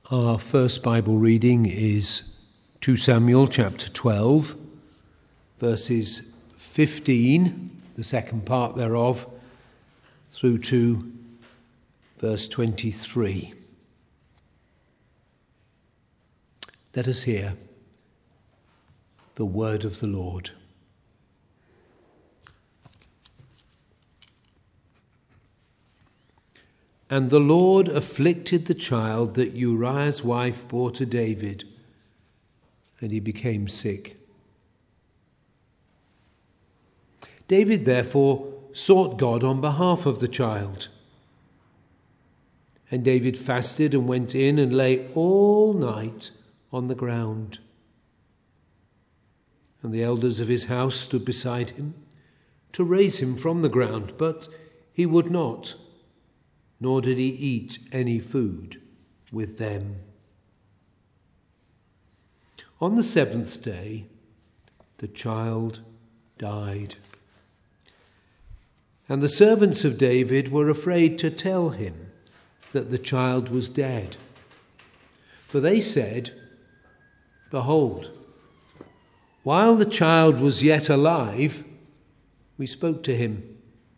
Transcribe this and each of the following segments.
Our first Bible reading is 2 Samuel chapter 12, verses 15, the second part thereof, through to verse 23. Let us hear the word of the Lord. And the Lord afflicted the child that Uriah's wife bore to David, and he became sick. David therefore sought God on behalf of the child. And David fasted and went in and lay all night on the ground. And the elders of his house stood beside him to raise him from the ground, but he would not, nor did he eat any food with them. On the seventh day, the child died. And the servants of David were afraid to tell him that the child was dead. For they said, "Behold, while the child was yet alive, we spoke to him,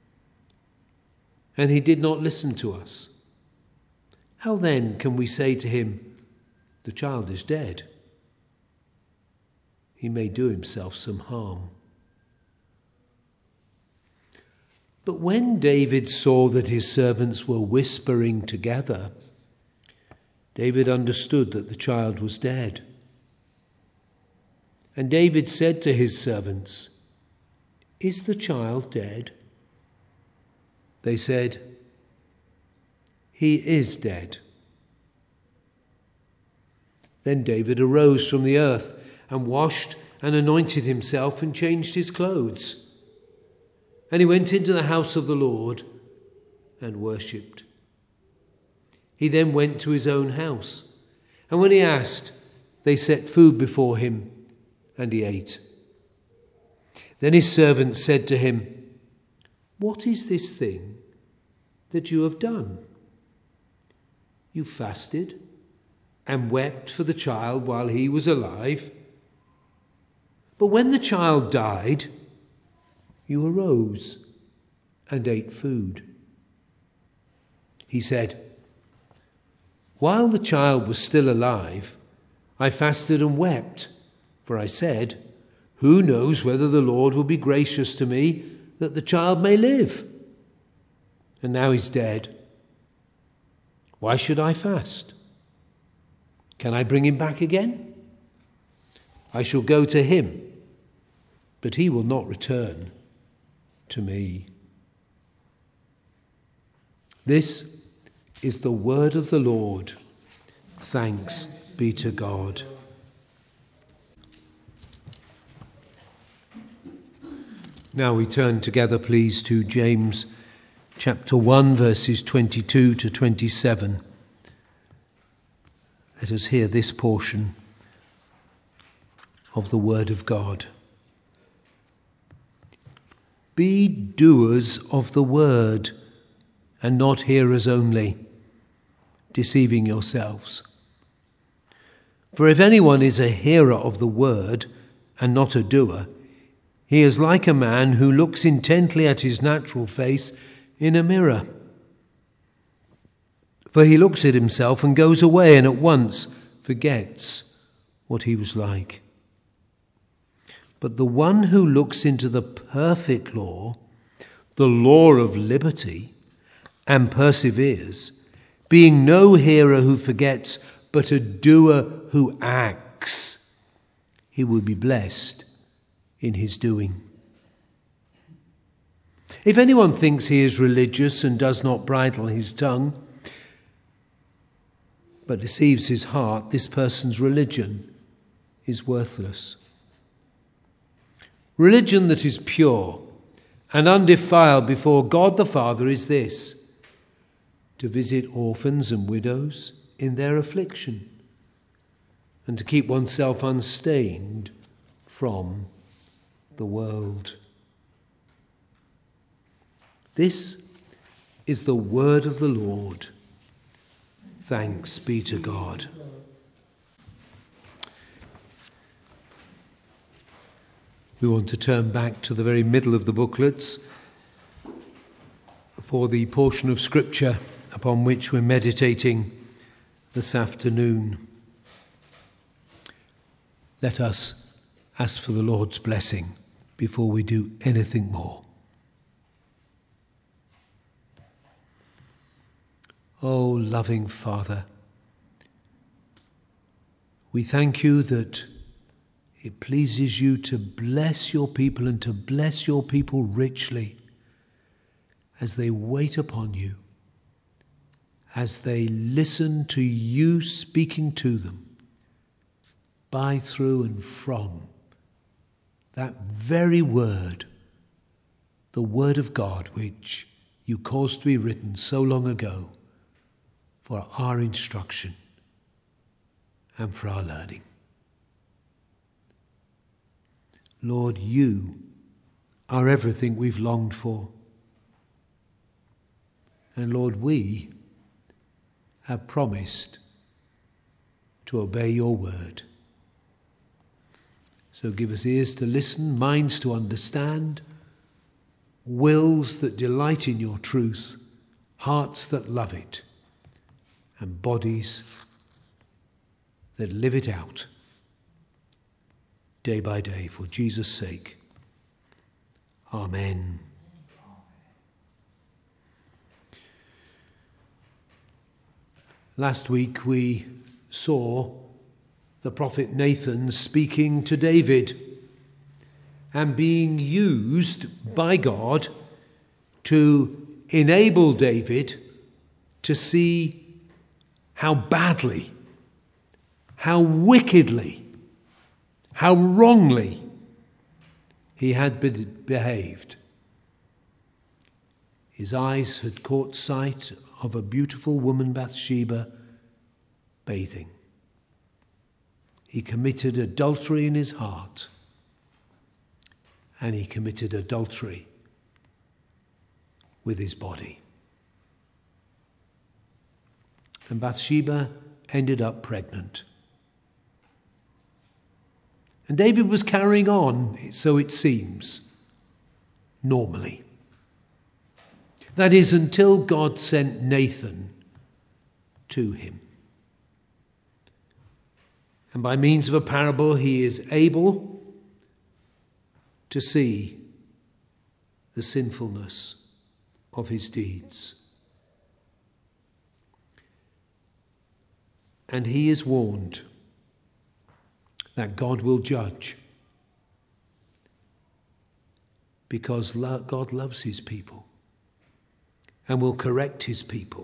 and he did not listen to us. How then can we say to him, 'The child is dead'? He may do himself some harm." But when David saw that his servants were whispering together, David understood that the child was dead. And David said to his servants, "Is the child dead?" They said, "He is dead." Then David arose from the earth and washed and anointed himself and changed his clothes. And he went into the house of the Lord and worshipped. He then went to his own house, and when he asked, they set food before him, and he ate. Then his servants said to him, "What is this thing that you have done? You fasted and wept for the child while he was alive. But when the child died, you arose and ate food." He said, "While the child was still alive, I fasted and wept, for I said, 'Who knows whether the Lord will be gracious to me, that the child may live?' And now he's dead. Why should I fast? Can I bring him back again? I shall go to him, but he will not return to me." This is the word of the Lord. Thanks be to God. Now we turn together, please, to James chapter 1, verses 22 to 27. Let us hear this portion of the word of God. "Be doers of the word, and not hearers only, deceiving yourselves. For if anyone is a hearer of the word and not a doer, he is like a man who looks intently at his natural face in a mirror. For he looks at himself and goes away and at once forgets what he was like. But the one who looks into the perfect law, the law of liberty, and perseveres, being no hearer who forgets, but a doer who acts, he will be blessed in his doing. If anyone thinks he is religious and does not bridle his tongue, but deceives his heart, this person's religion is worthless. Religion that is pure and undefiled before God the Father is this: to visit orphans and widows in their affliction, and to keep oneself unstained from the world." This is the word of the Lord. Thanks be to God. We want to turn back to the very middle of the booklets for the portion of Scripture upon which we're meditating this afternoon. Let us ask for the Lord's blessing before we do anything more. O loving Father, we thank you that it pleases you to bless your people and to bless your people richly as they wait upon you, as they listen to you speaking to them by, through, and from that very word, the word of God, which you caused to be written so long ago for our instruction and for our learning. Lord, you are everything we've longed for. And Lord, we have promised to obey your word. So give us ears to listen, minds to understand, wills that delight in your truth, hearts that love it, and bodies that live it out day by day for Jesus' sake. Amen. Last week we saw the prophet Nathan speaking to David and being used by God to enable David to see how badly, how wickedly, how wrongly he had behaved. His eyes had caught sight of a beautiful woman, Bathsheba, bathing. He committed adultery in his heart, and he committed adultery with his body. And Bathsheba ended up pregnant. And David was carrying on, so it seems, normally. That is, until God sent Nathan to him. And by means of a parable, he is able to see the sinfulness of his deeds. And he is warned that God will judge, because God loves his people and will correct his people.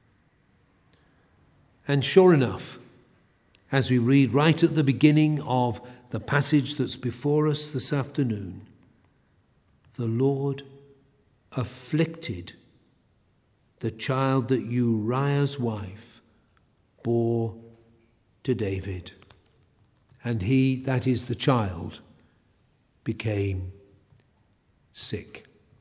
And sure enough, as we read right at the beginning of the passage that's before us this afternoon, the Lord afflicted the child that Uriah's wife bore to David. And he, that is the child, became sick.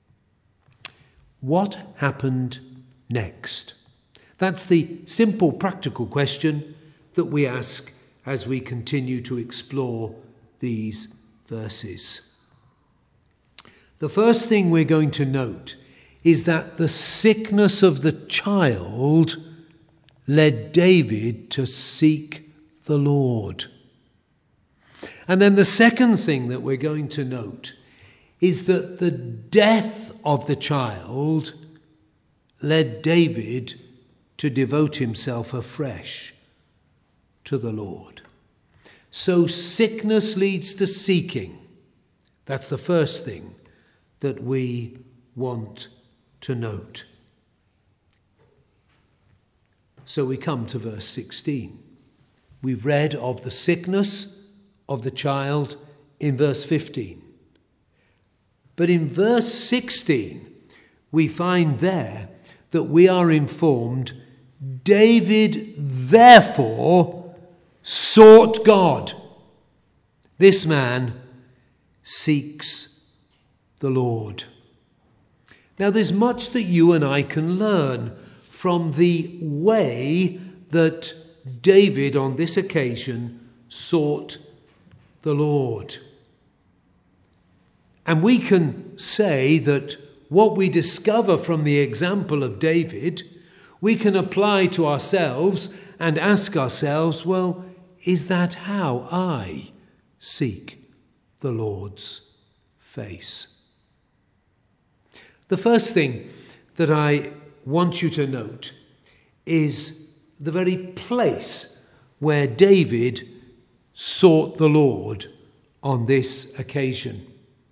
What happened next? That's the simple, practical question that we ask as we continue to explore these verses. The first thing we're going to note is that the sickness of the child led David to seek the Lord. And then the second thing that we're going to note is that the death of the child led David to devote himself afresh to the Lord. So sickness leads to seeking. That's the first thing that we want to note. So we come to verse 16. We've read of the sickness of the child in verse 15. But in verse 16, we find there that we are informed, David therefore sought God. This man seeks the Lord. Now there's much that you and I can learn from the way that David on this occasion sought the Lord. And we can say that what we discover from the example of David, we can apply to ourselves and ask ourselves, well, is that how I seek the Lord's face? The first thing that I want you to note is the very place where David sought the Lord on this occasion.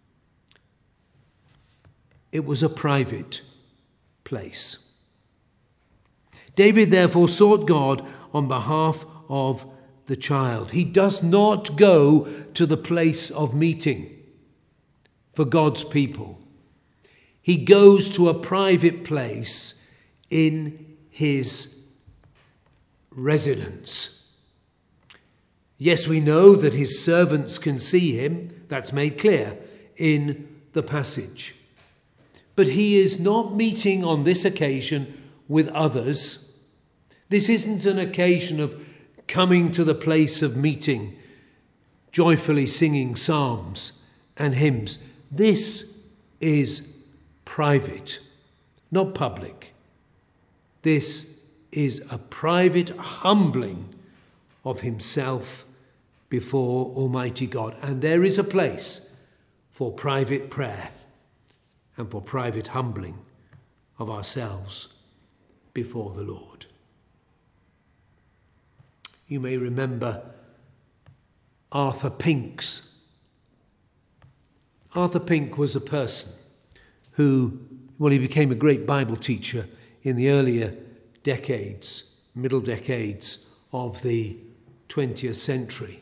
It was a private place. David therefore sought God on behalf of the child. He does not go to the place of meeting for God's people. He goes to a private place in his residence. Yes, we know that his servants can see him. That's made clear in the passage. But he is not meeting on this occasion with others. This isn't an occasion of coming to the place of meeting, joyfully singing psalms and hymns. This is private, not public. This is a private humbling of himself before Almighty God. And there is a place for private prayer and for private humbling of ourselves before the Lord. You may remember Arthur Pinks. Arthur Pink was a person who, he became a great Bible teacher in the earlier decades, middle decades of the 20th century.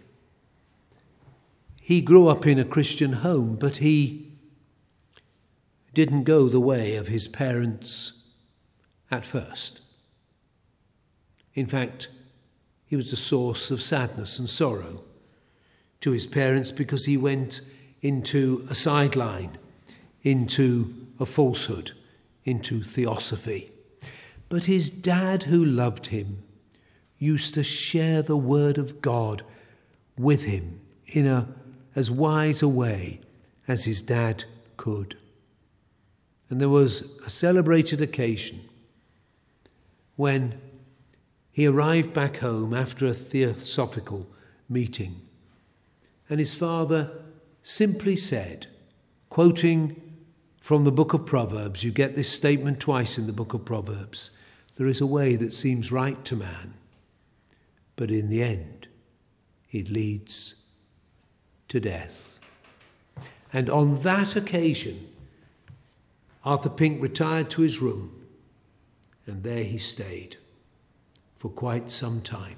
He grew up in a Christian home, but he didn't go the way of his parents at first. In fact, he was a source of sadness and sorrow to his parents because he went into a sideline, into a falsehood, into theosophy. But his dad, who loved him, used to share the word of God with him in as wise a way as his dad could. And there was a celebrated occasion when he arrived back home after a theosophical meeting, and his father simply said, quoting from the book of Proverbs, you get this statement twice in the book of Proverbs, there is a way that seems right to man, but in the end it leads to death. And on that occasion, Arthur Pink retired to his room, and there he stayed for quite some time.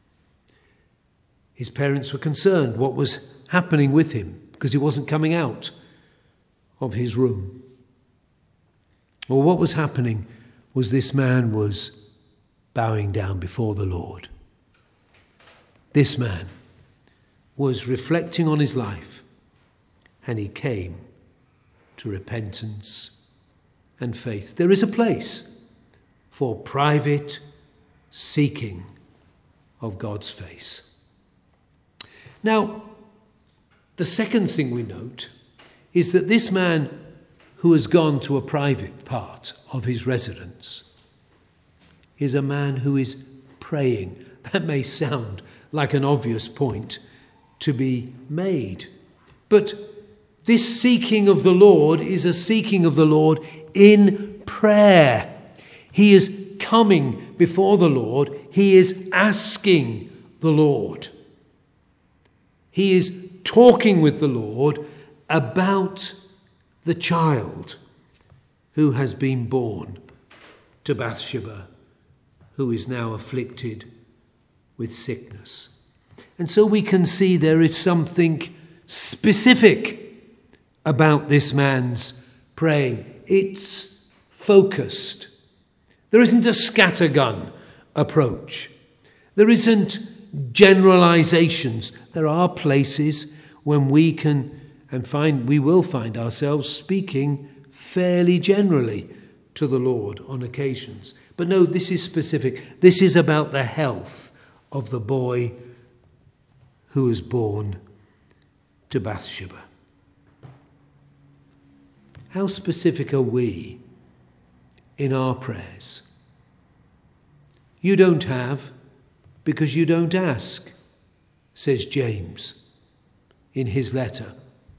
His parents were concerned what was happening with him because he wasn't coming out of his room. Well, what was happening was this man was bowing down before the Lord. This man was reflecting on his life, and he came to repentance and faith. There is a place for private seeking of God's face. Now, the second thing we note is that this man who has gone to a private part of his residence is a man who is praying. That may sound like an obvious point to be made, but this seeking of the Lord is a seeking of the Lord in prayer. He is coming before the Lord. He is asking the Lord. He is talking with the Lord about the child who has been born to Bathsheba, who is now afflicted with sickness. And so we can see there is something specific about this man's praying. It's focused. There isn't a scattergun approach. There isn't generalizations. There are places when we can and we will find ourselves speaking fairly generally to the Lord on occasions. But no, this is specific. This is about the health of the boy who was born to Bathsheba. How specific are we in our prayers? You don't have because you don't ask, says James in his letter.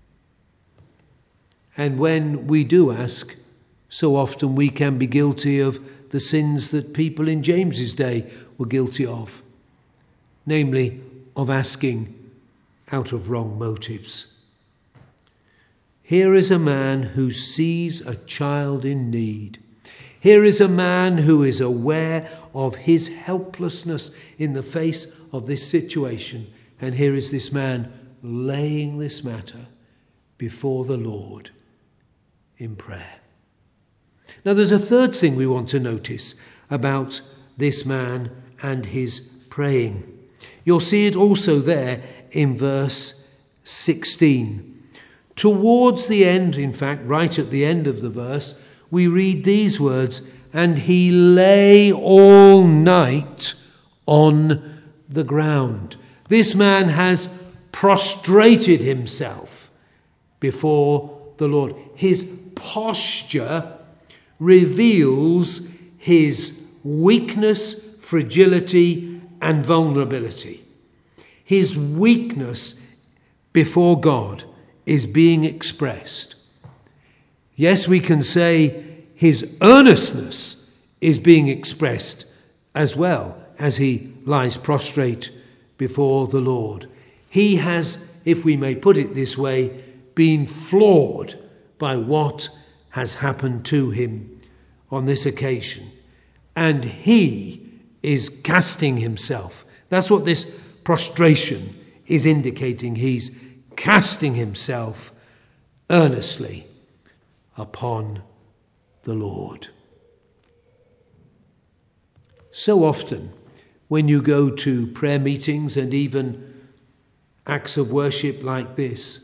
And when we do ask, so often we can be guilty of the sins that people in James's day were guilty of, namely of asking out of wrong motives. Here is a man who sees a child in need. Here is a man who is aware of his helplessness in the face of this situation. And here is this man laying this matter before the Lord in prayer. Now there's a third thing we want to notice about this man and his praying. You'll see it also there in verse 16. Towards the end, in fact, right at the end of the verse, we read these words, "And he lay all night on the ground." This man has prostrated himself before the Lord. His posture reveals his weakness, fragility, and vulnerability. His weakness before God is being expressed. Yes, we can say his earnestness is being expressed as well as he lies prostrate before the Lord. He has, if we may put it this way, been floored by what has happened to him on this occasion. And he is casting himself. That's what this prostration is indicating. He's casting himself earnestly upon the Lord. So often, when you go to prayer meetings and even acts of worship like this,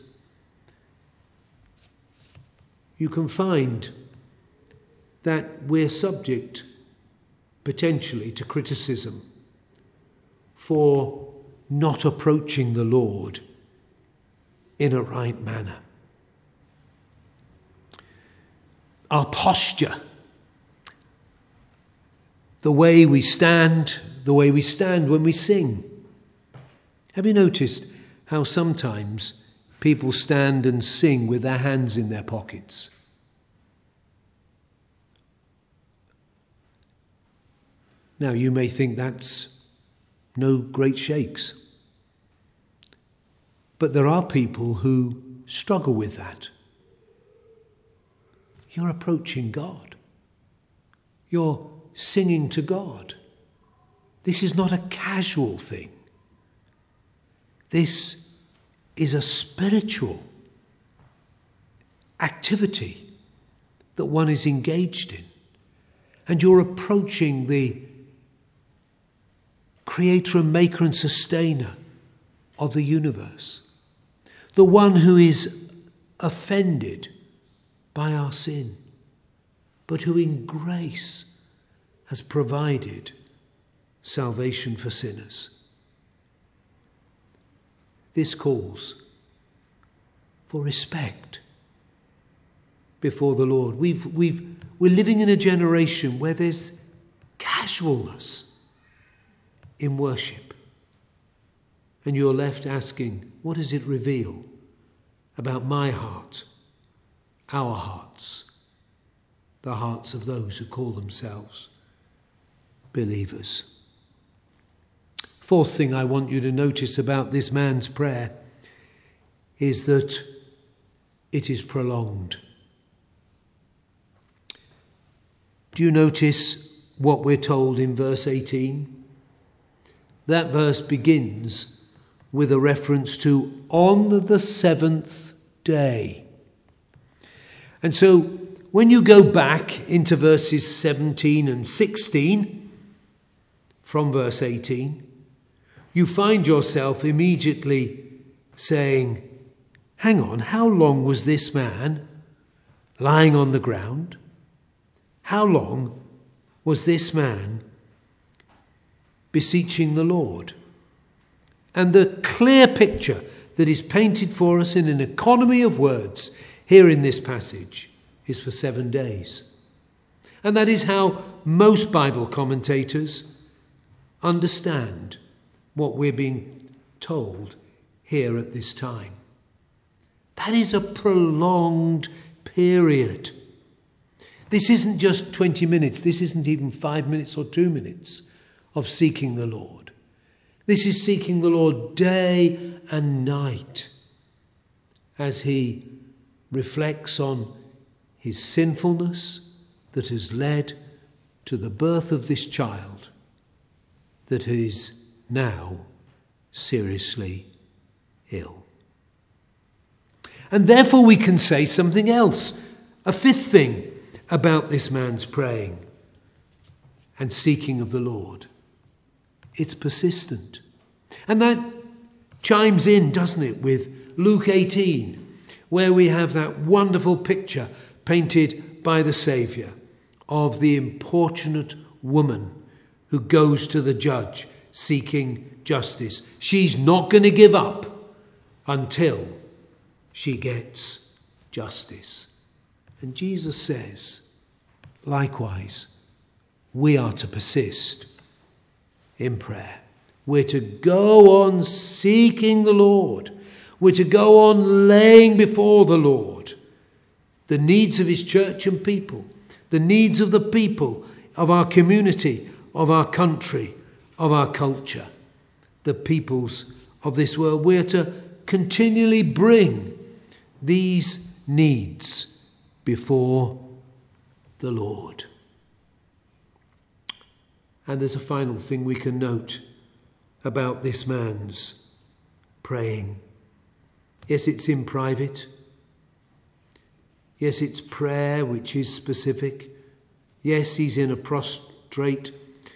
you can find that we're subject potentially to criticism for not approaching the Lord in a right manner. Our posture, the way we stand when we sing. Have you noticed how sometimes people stand and sing with their hands in their pockets? Now, you may think that's no great shakes. But there are people who struggle with that. You're approaching God. You're singing to God. This is not a casual thing. This is a spiritual activity that one is engaged in. And you're approaching the creator and maker and sustainer of the universe, the one who is offended by our sin, but who in grace has provided salvation for sinners. This calls for respect before the Lord. We're living in a generation where there's casualness in worship. And you're left asking, what does it reveal about my heart, our hearts, the hearts of those who call themselves believers? Fourth thing I want you to notice about this man's prayer is that it is prolonged. Do you notice what we're told in verse 18? That verse begins with a reference to on the seventh day. And so when you go back into verses 17 and 16 from verse 18, you find yourself immediately saying, hang on, how long was this man lying on the ground? How long was this man beseeching the Lord? And the clear picture that is painted for us in an economy of words here in this passage is for 7 days. And that is how most Bible commentators understand what we're being told here at this time. That is a prolonged period. This isn't just 20 minutes. This isn't even 5 minutes or 2 minutes of seeking the Lord. This is seeking the Lord day and night as he reflects on his sinfulness that has led to the birth of this child that is now seriously ill. And therefore we can say something else, a fifth thing about this man's praying and seeking of the Lord. It's persistent. And that chimes in, doesn't it, with Luke 18, where we have that wonderful picture painted by the Saviour of the importunate woman who goes to the judge seeking justice. She's not going to give up until she gets justice. And Jesus says, likewise, we are to persist in prayer. We're to go on seeking the Lord. We're to go on laying before the Lord the needs of his church and people, the needs of the people, of our community, of our country, of our culture, the peoples of this world. We're to continually bring these needs before the Lord. And there's a final thing we can note about this man's praying. Yes, it's in private. Yes, it's prayer which is specific. Yes, he's in a prostrate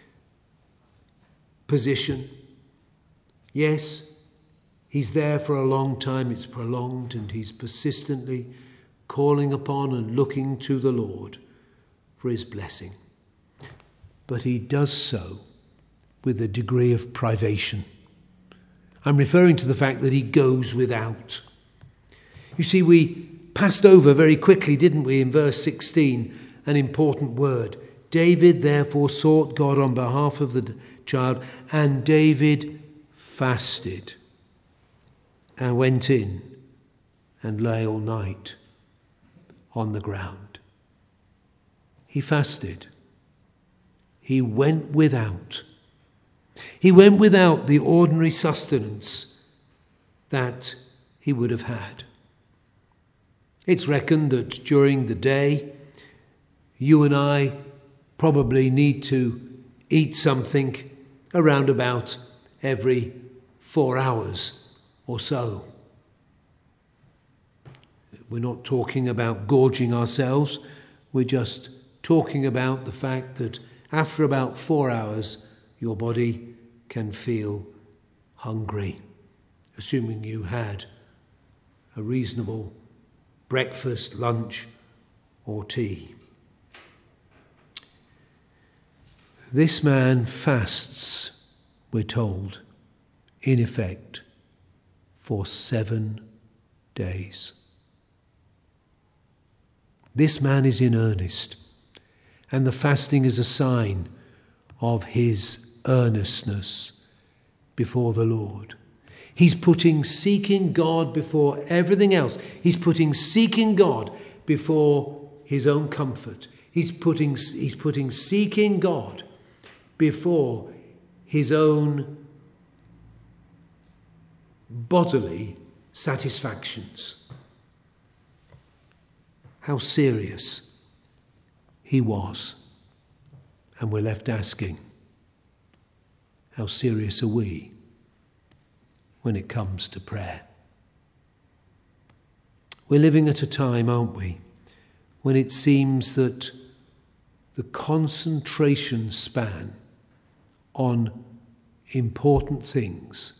position. Yes, he's there for a long time. It's prolonged, and he's persistently calling upon and looking to the Lord for his blessing. But he does so with a degree of privation. I'm referring to the fact that he goes without. You see, we passed over very quickly, didn't we, in verse 16, an important word. David therefore sought God on behalf of the child, and David fasted and went in and lay all night on the ground. He fasted. He went without. He went without the ordinary sustenance that he would have had. It's reckoned that during the day, you and I probably need to eat something around about every 4 hours or so. We're not talking about gorging ourselves. We're just talking about the fact that after about 4 hours, your body can feel hungry, assuming you had a reasonable breakfast, lunch, or tea. This man fasts, we're told, in effect, for 7 days. This man is in earnest, and the fasting is a sign of his earnestness before the Lord. He's putting seeking God before everything else. He's putting seeking God before his own comfort. He's putting seeking God before his own bodily satisfactions. How serious he was. And we're left asking, how serious are we when it comes to prayer? We're living at a time, aren't we, when it seems that the concentration span on important things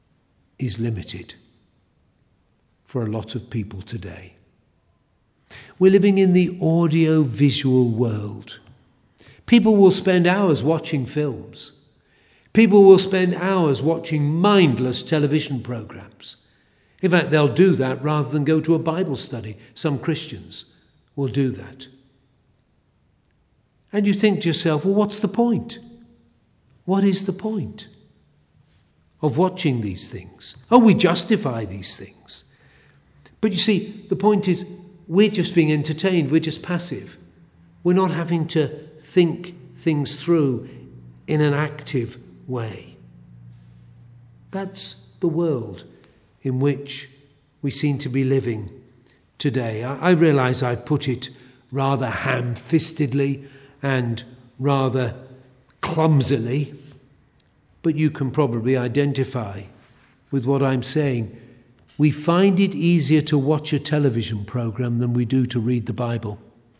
is limited for a lot of people today. We're living in the audio-visual world. People will spend hours watching films. People will spend hours watching mindless television programs. In fact, they'll do that rather than go to a Bible study. Some Christians will do that. And you think to yourself, well, what's the point? What is the point of watching these things? Oh, we justify these things. But you see, the point is, we're just being entertained. We're just passive. We're not having to think things through in an active way. That's the world in which we seem to be living today. I realise I've put it rather ham-fistedly and rather clumsily, but you can probably identify with what I'm saying. We find it easier to watch a television program than we do to read the Bible.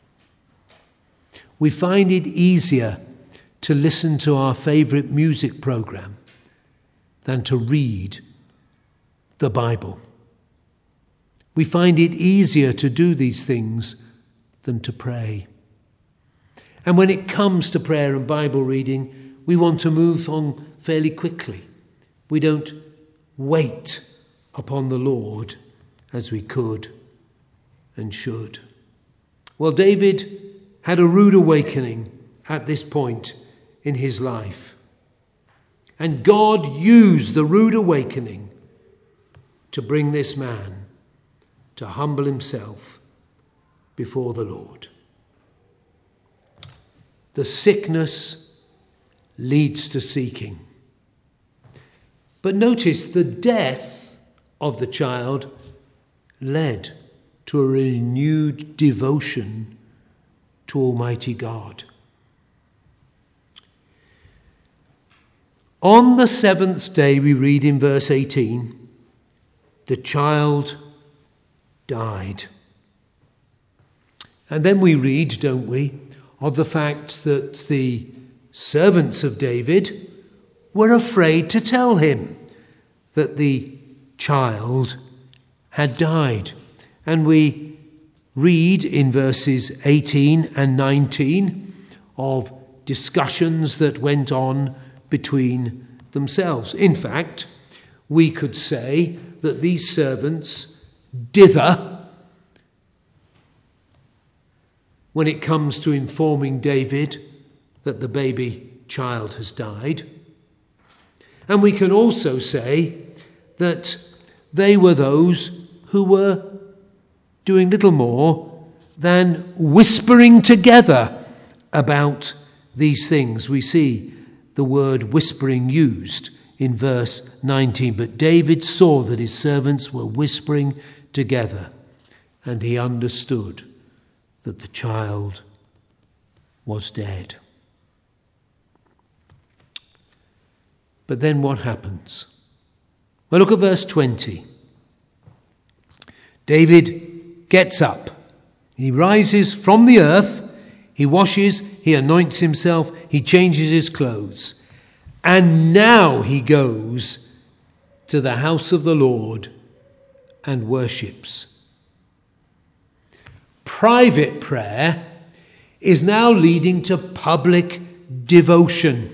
We find it easier to listen to our favourite music program than to read the Bible. We find it easier to do these things than to pray. And when it comes to prayer and Bible reading, we want to move on fairly quickly. We don't wait upon the Lord as we could and should. Well, David had a rude awakening at this point in his life. And God used the rude awakening to bring this man to humble himself before the Lord. The sickness leads to seeking. But notice the death of the child led to a renewed devotion to Almighty God. On the seventh day, we read in verse 18, the child died. And then we read, don't we, of the fact that the servants of David were afraid to tell him that the child had died. And we read in verses 18 and 19 of discussions that went on between themselves. In fact, we could say that these servants dither when it comes to informing David that the baby child has died. And we can also say that they were those who were doing little more than whispering together about these things. We see the word whispering used in verse 19. But David saw that his servants were whispering together, and he understood that the child was dead. But then what happens? Well, look at verse 20. David gets up. He rises from the earth. He washes, he anoints himself, he changes his clothes. And now he goes to the house of the Lord and worships. Private prayer is now leading to public devotion.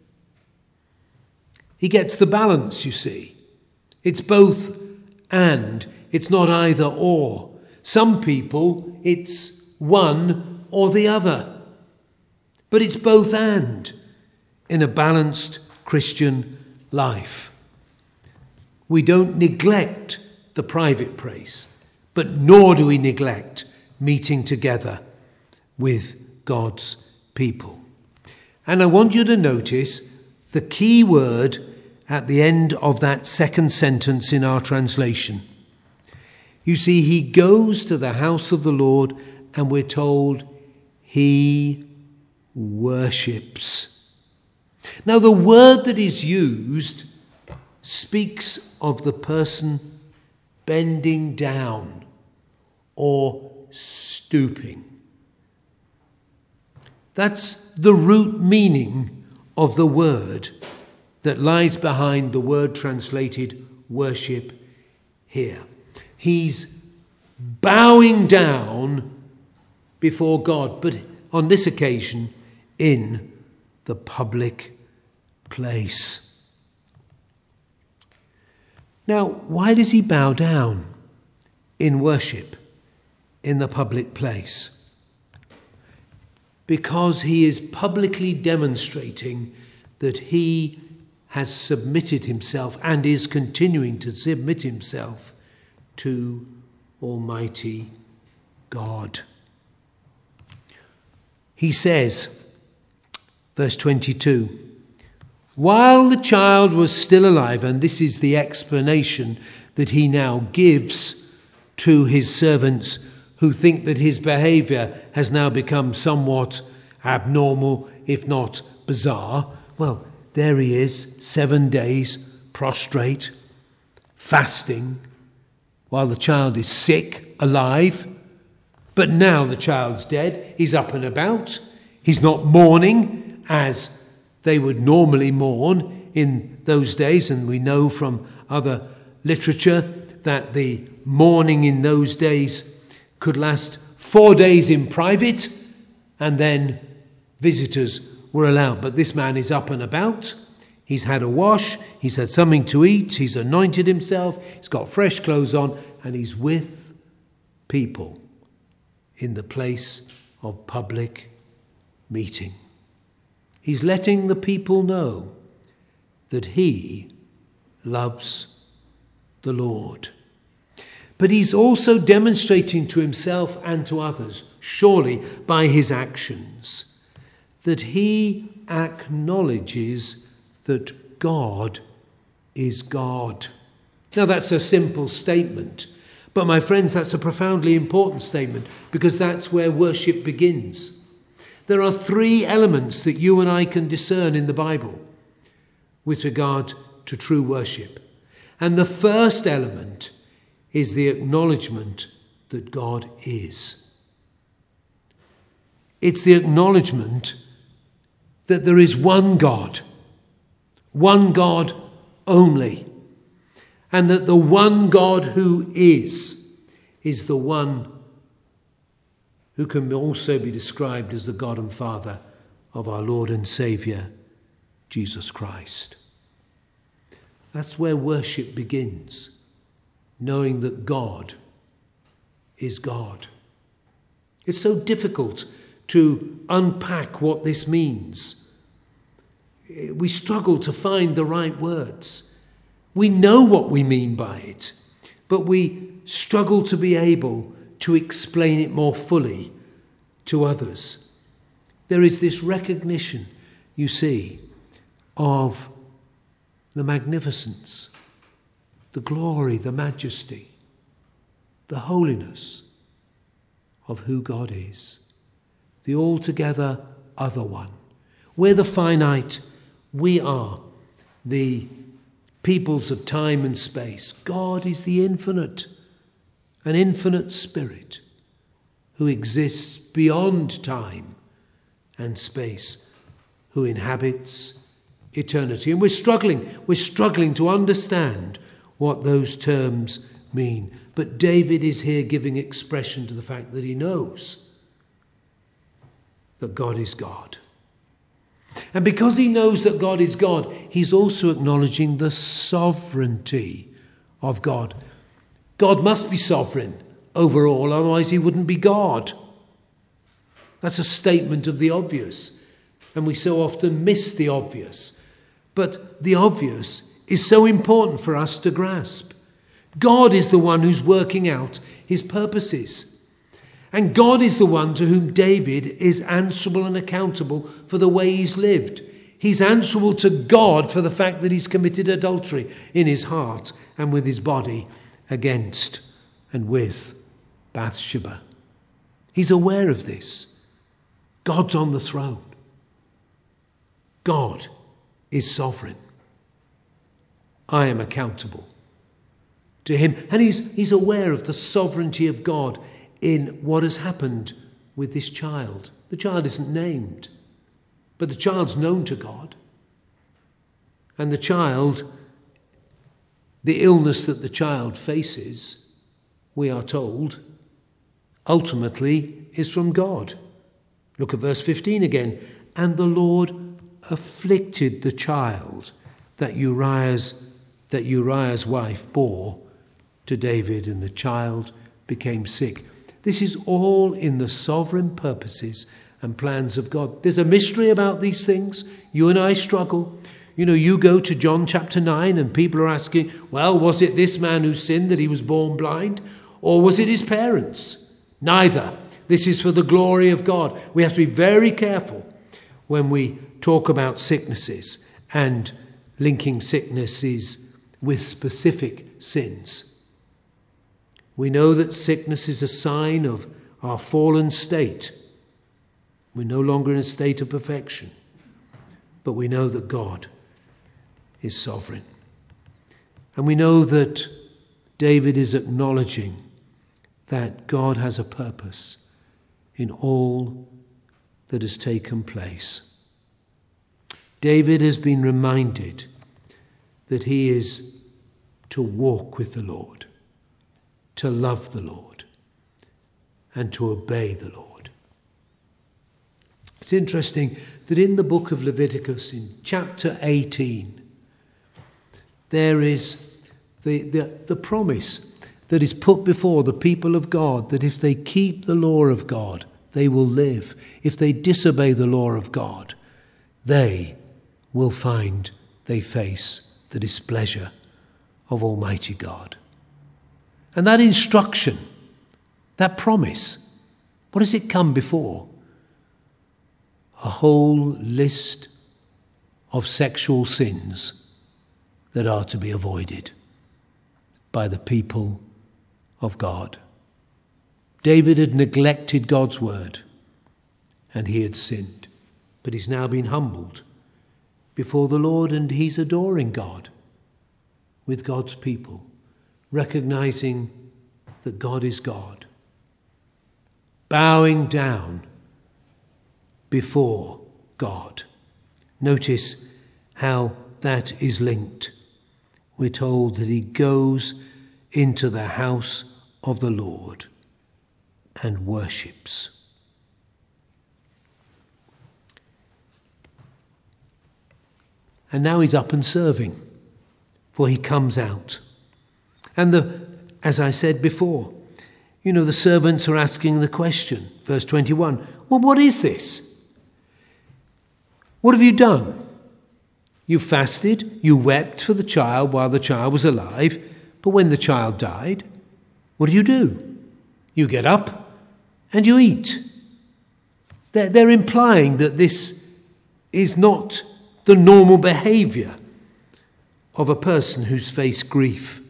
He gets the balance, you see. It's both and. It's not either or. Some people, it's one or the other. But it's both and in a balanced Christian life. We don't neglect the private praise, but nor do we neglect meeting together with God's people. And I want you to notice the key word at the end of that second sentence in our translation. You see, he goes to the house of the Lord, and we're told he worships. Now, the word that is used speaks of the person bending down or stooping. That's the root meaning of the word that lies behind the word translated worship here. He's bowing down before God, but on this occasion in the public place. Now, why does he bow down in worship in the public place? Because he is publicly demonstrating that he has submitted himself and is continuing to submit himself to Almighty God. He says, verse 22, while the child was still alive, and this is the explanation that he now gives to his servants who think that his behavior has now become somewhat abnormal, if not bizarre. Well, there he is, 7 days prostrate, fasting, while the child is sick, alive. But now the child's dead, he's up and about. He's not mourning as they would normally mourn in those days, and we know from other literature that the mourning in those days could last 4 days in private, and then visitors were allowed. But this man is up and about. He's had a wash, he's had something to eat, he's anointed himself, he's got fresh clothes on, and he's with people in the place of public meeting. He's letting the people know that he loves the Lord. But he's also demonstrating to himself and to others, surely by his actions, that he acknowledges that God is God. Now that's a simple statement, but my friends, that's a profoundly important statement, because that's where worship begins. There are 3 elements that you and I can discern in the Bible with regard to true worship. And the first element is the acknowledgement that God is. It's the acknowledgement that there is one God only, and that the one God who is the one who can also be described as the God and Father of our Lord and Saviour, Jesus Christ. That's where worship begins, knowing that God is God. It's so difficult to unpack what this means. We struggle to find the right words. We know what we mean by it, but we struggle to be able to explain it more fully to others. There is this recognition, you see, of the magnificence, the glory, the majesty, the holiness of who God is, the altogether other one. We're the finite, we are the peoples of time and space. God is the infinite, an infinite spirit who exists beyond time and space, who inhabits eternity. And we're struggling to understand what those terms mean. But David is here giving expression to the fact that he knows that God is God. And because he knows that God is God, he's also acknowledging the sovereignty of God. God must be sovereign over all, otherwise he wouldn't be God. That's a statement of the obvious, and we so often miss the obvious. But the obvious is so important for us to grasp. God is the one who's working out his purposes. And God is the one to whom David is answerable and accountable for the way he's lived. He's answerable to God for the fact that he's committed adultery in his heart and with his body against and with Bathsheba. He's aware of this. God's on the throne. God is sovereign. I am accountable to him. And he's aware of the sovereignty of God in what has happened with this child. The child isn't named, but the child's known to God. And the child, the illness that the child faces, we are told, ultimately is from God. Look at verse 15 again. And the Lord afflicted the child that Uriah's wife bore to David, and the child became sick. This is all in the sovereign purposes and plans of God. There's a mystery about these things. You and I struggle. You go to John chapter 9 and people are asking, well, was it this man who sinned that he was born blind? Or was it his parents? Neither. This is for the glory of God. We have to be very careful when we talk about sicknesses and linking sicknesses with specific sins. We know that sickness is a sign of our fallen state. We're no longer in a state of perfection, but we know that God is sovereign. And we know that David is acknowledging that God has a purpose in all that has taken place. David has been reminded that he is to walk with the Lord, to love the Lord, and to obey the Lord. It's interesting that in the book of Leviticus, in chapter 18, there is the promise that is put before the people of God that if they keep the law of God, they will live. If they disobey the law of God, they will find they face the displeasure of Almighty God. And that instruction, that promise, what does it come before? A whole list of sexual sins that are to be avoided by the people of God. David had neglected God's word and he had sinned, but he's now been humbled before the Lord and he's adoring God with God's people, recognizing that God is God, bowing down before God. Notice how that is linked. We're told that he goes into the house of the Lord and worships. And now he's up and serving, for he comes out. And as I said before, the servants are asking the question, verse 21, well, what is this? What have you done? You fasted, you wept for the child while the child was alive, but when the child died, what do? You get up and you eat. They're implying that this is not the normal behavior of a person who's faced grief.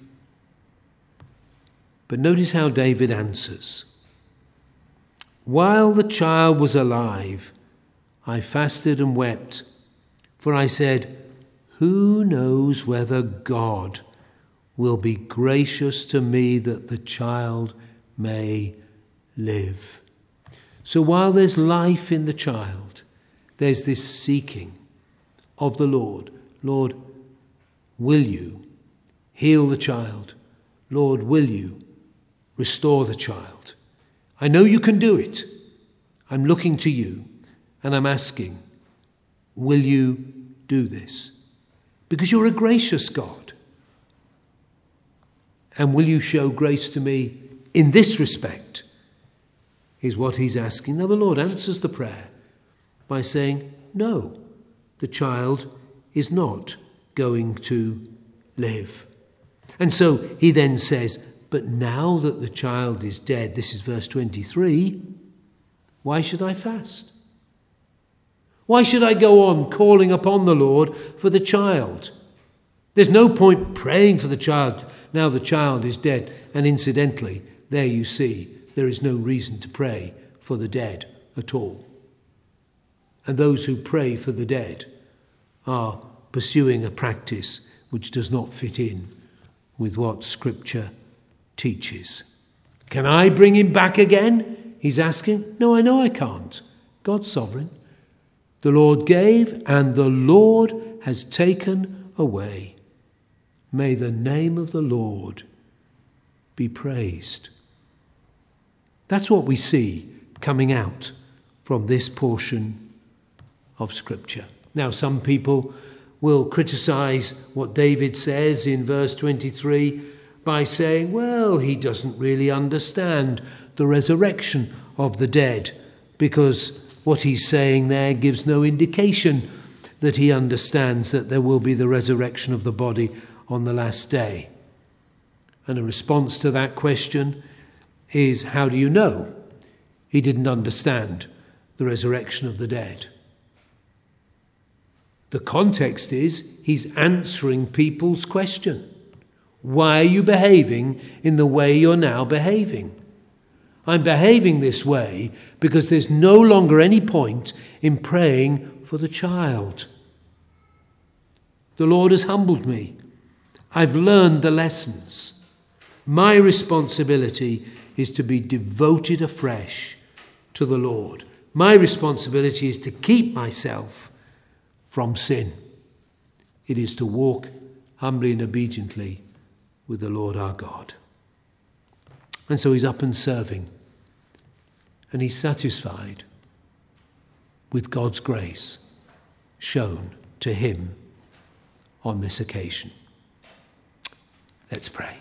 But notice how David answers. While the child was alive, I fasted and wept, for I said, who knows whether God will be gracious to me that the child may live. So while there's life in the child, there's this seeking of the Lord. Lord, will you heal the child? Lord, will you restore the child? I know you can do it. I'm looking to you and I'm asking, will you do this? Because you're a gracious God. And will you show grace to me in this respect? Is what he's asking. Now the Lord answers the prayer by saying, no, the child is not going to live. And so he then says, but now that the child is dead, this is verse 23, why should I fast? Why should I go on calling upon the Lord for the child? There's no point praying for the child now the child is dead. And incidentally, there you see, there is no reason to pray for the dead at all. And those who pray for the dead are pursuing a practice which does not fit in with what Scripture teaches. Can I bring him back again? He's asking. No, I know I can't. God's sovereign. The Lord gave and the Lord has taken away. May the name of the Lord be praised. That's what we see coming out from this portion of Scripture. Now, some people will criticize what David says in verse 23 by saying, well, he doesn't really understand the resurrection of the dead, because what he's saying there gives no indication that he understands that there will be the resurrection of the body on the last day. And a response to that question is, how do you know he didn't understand the resurrection of the dead? The context is he's answering people's question. Why are you behaving in the way you're now behaving? I'm behaving this way because there's no longer any point in praying for the child. The Lord has humbled me. I've learned the lessons. My responsibility is to be devoted afresh to the Lord. My responsibility is to keep myself from sin. It is to walk humbly and obediently with the Lord our God. And so he's up and serving. And he's satisfied with God's grace shown to him on this occasion. Let's pray.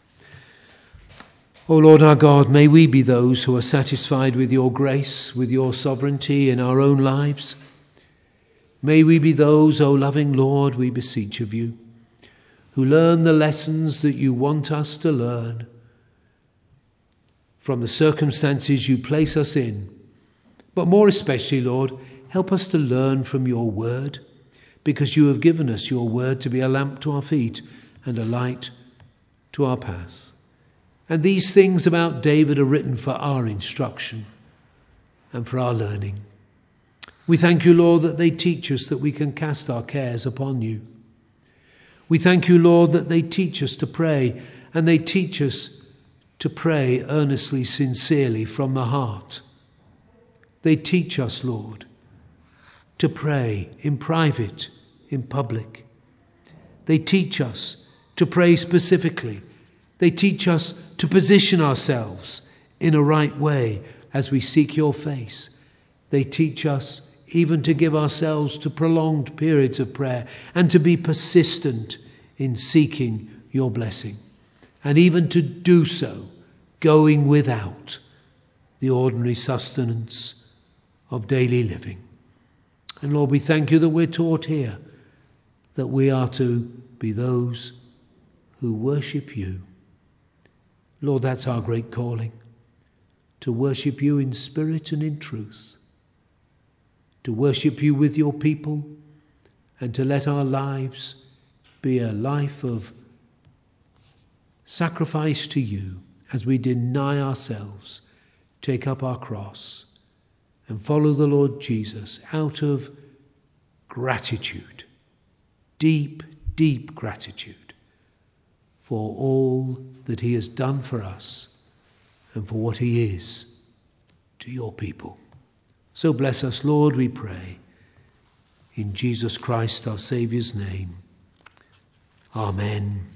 O Lord our God, may we be those who are satisfied with your grace, with your sovereignty in our own lives. May we be those, O loving Lord, we beseech of you, who learn the lessons that you want us to learn from the circumstances you place us in. But more especially, Lord, help us to learn from your word, because you have given us your word to be a lamp to our feet and a light to our path. And these things about David are written for our instruction and for our learning. We thank you, Lord, that they teach us that we can cast our cares upon you. We thank you, Lord, that they teach us to pray, and they teach us to pray earnestly, sincerely from the heart. They teach us, Lord, to pray in private, in public. They teach us to pray specifically. They teach us to position ourselves in a right way as we seek your face. They teach us even to give ourselves to prolonged periods of prayer and to be persistent in seeking your blessing, and even to do so going without the ordinary sustenance of daily living. And Lord, we thank you that we're taught here that we are to be those who worship you. Lord, that's our great calling, to worship you in spirit and in truth, to worship you with your people, and to let our lives be a life of sacrifice to you as we deny ourselves, take up our cross, and follow the Lord Jesus out of gratitude, deep, deep gratitude for all that he has done for us and for what he is to your people. So bless us, Lord, we pray, in Jesus Christ, our Saviour's name. Amen.